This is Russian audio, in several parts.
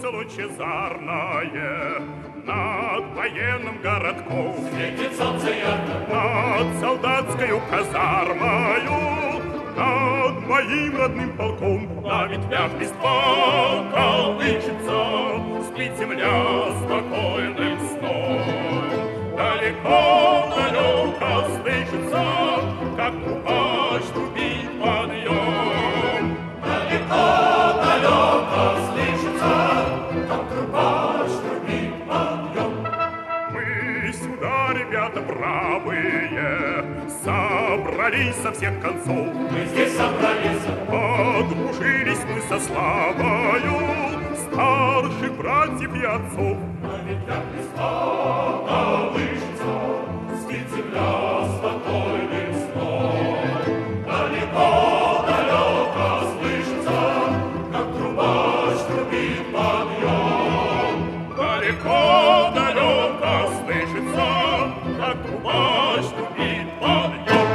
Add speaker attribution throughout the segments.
Speaker 1: солнце лучезарное над военным городком.
Speaker 2: Светит солнце ярко
Speaker 1: над солдатскою казармою, над моим родным полком. На ветвях листва колышется, спит земля спокойным сном. Далеко-далеко слышится, как трубач трубит подъем.
Speaker 2: Далеко-далеко слышится, как трубач трубит подъем.
Speaker 1: Мы сюда, ребята бравые, собрались со всех концов.
Speaker 2: Мы здесь собрались,
Speaker 1: подружились мы со славою старших братьев и отцов.
Speaker 2: на ветвях листва колышется, спит земля спокойным сном. Далеко-далеко слышится, как трубач трубит подъем.
Speaker 1: Далеко-далеко слышится, как трубач трубит подъем.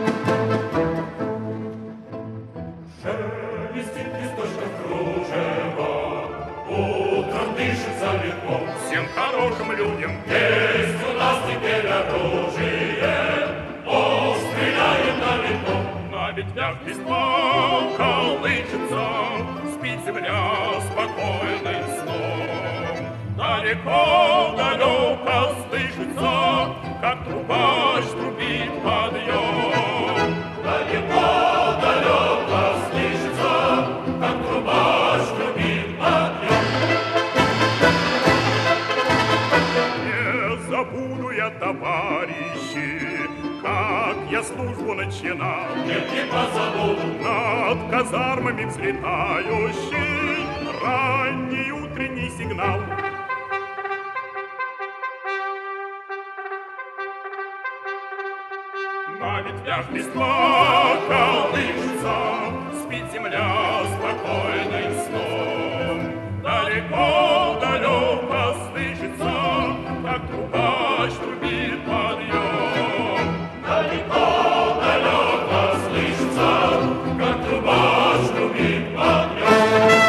Speaker 2: Шелестит листочком кружева, утром дышится легко.
Speaker 1: Всем хорошим людям
Speaker 2: Есть у нас теперь оружие, стреляем далеко.
Speaker 1: на ветвях листва колышется, спит земля спокойным сном. Далеко-далеко слышится, как трубач трубит подъем.
Speaker 2: Далеко-далеко слышится, как трубач трубит подъем.
Speaker 1: Не забуду я, товарищи, как я службу начинал.
Speaker 2: Нет, не позабуду,
Speaker 1: Над казармами взлетающий ранний утренний сигнал. На ветвях листва колышется, спит земля спокойным сном. Далеко-далеко слышится, как трубач трубит подъем.
Speaker 2: далеко-далеко слышится, как трубач трубит подъем.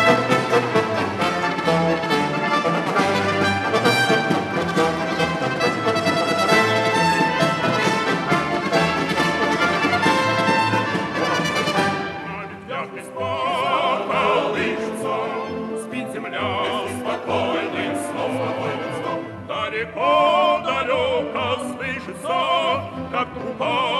Speaker 1: На ветвях листва колышется, спит земля спокойным сном. Далеко-далеко слышится, как трубач